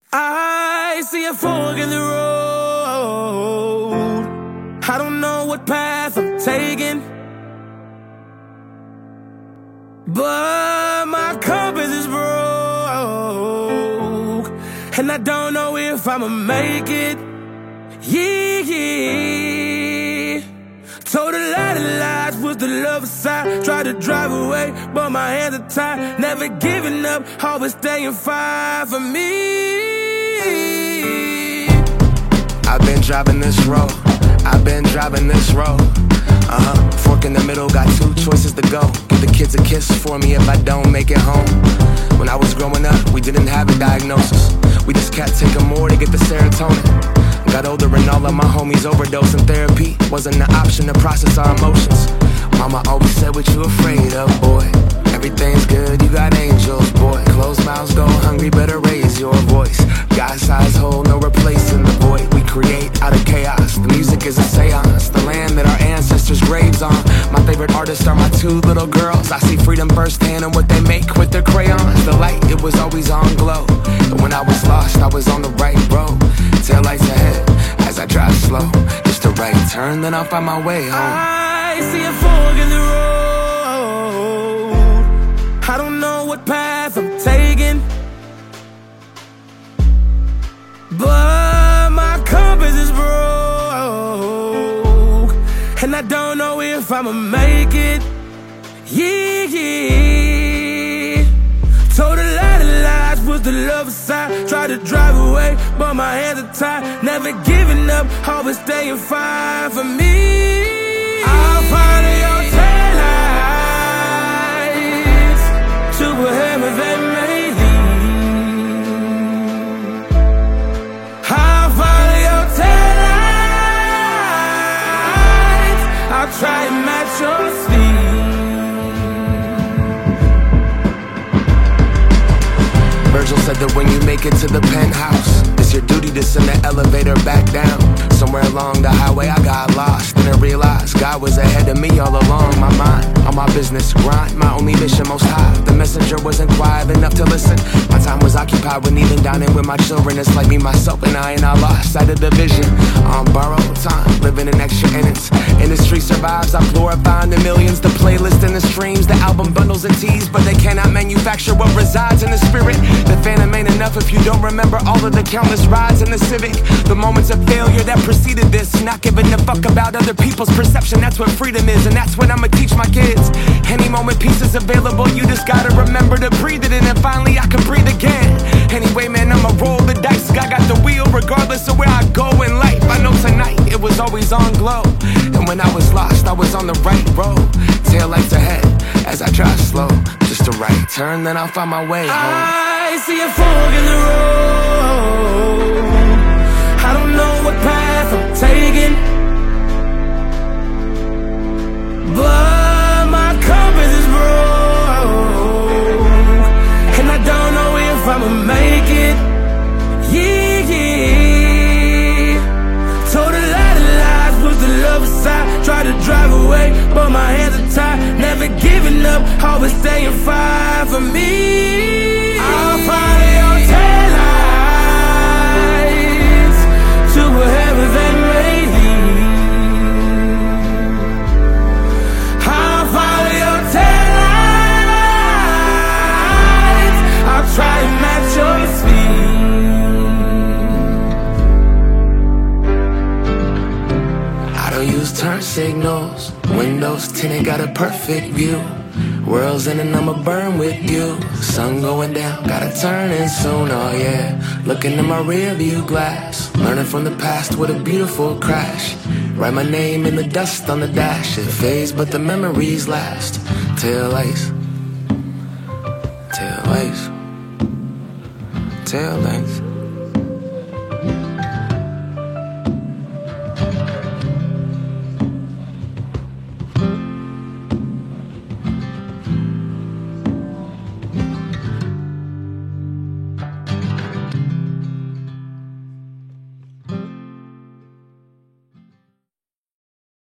I see a fork in the road. I don't know what path I'm taking, but my compass is broke, and I don't know if I'ma make it. Yeah. Told a lot of lies, was the love side. Tried to drive away, but my hands are tied. Never giving up, always staying fire for me. I've been driving this road, I've been driving this road. Fork in the middle, got two choices to go. Give the kids a kiss for me if I don't make it home. When I was growing up, we didn't have a diagnosis. We just kept taking more to get the serotonin. Got older and all of my homies overdosing. Therapy wasn't an option to process our emotions. Mama always said, what you afraid of, boy? Everything's good, you got angels, boy. Closed mouths go hungry, better raise your voice. God-sized hole, no replacing the void we create out of chaos. The music is a seance, the land that our ancestors' graves on. My favorite artists are my two little girls. I see freedom firsthand in what they make with their crayons. The light, it was always on glow. And when I was lost, I was on the right road. Tail lights ahead as I drive slow. Just a right turn, then I'll find my way home. I see a fork in the road. I don't know what path I'm taking, but my compass is broke, and I don't know if I'ma make it. Yeah. Told a lot of lies, was the love side. Tried to drive away, but my hands are tied. Never giving up, always staying fire for me. I'll follow your taillights to wherever they may lead. I'll follow your taillights. I'll try and match your speed. Virgil said that when you make it to the penthouse, it's your duty to send the elevator back down. Somewhere along the highway I got lost, and I realized God was ahead of me all along. My mind, on my business grind, my only mission most high. The messenger wasn't quiet enough to listen. My time was occupied with kneeling down and with my children. It's like me, myself, and I lost sight of the vision. On borrowed time, living in extra innings. Industry survives, I'm glorifying the millions. The playlist and the streams, the album bundles and teas, but they cannot manufacture what resides in the spirit. The phantom ain't enough if you don't remember all of the countless rides in the Civic. The moments of failure that preceded this. Not giving a fuck about other people's perception. That's what freedom is, and that's what I'ma teach my kids. Any moment peace is available, you just gotta remember to breathe it in, and finally I can breathe again. Anyway, man, I'ma roll the dice. I got the wheel regardless of where I go in life. I know tonight it was always on glow, and when I was lost, I was on the right road. Tail lights ahead as I drive slow. Just a right turn, then I'll find my way home. I see a fork in the road. I don't know what path I'm taking, but my compass is broke, and I don't know if I'ma make it. Yeah. Told a lot of lies, was the love side. Tried to drive away, but my hands are tied. Never giving up, always staying fire for me. I'll follow your taillights to wherever they may lead. I'll follow your taillights. I'll try to match your speed. I don't use turn signals. Windows tinted, got a perfect view. World's ending, I'ma burn with you. Sun going down, gotta turn in soon, oh yeah. Looking in my rear view glass, learning from the past with a beautiful crash. Write my name in the dust on the dash. It fades, but the memories last. Tail lights, tail lights, tail lights.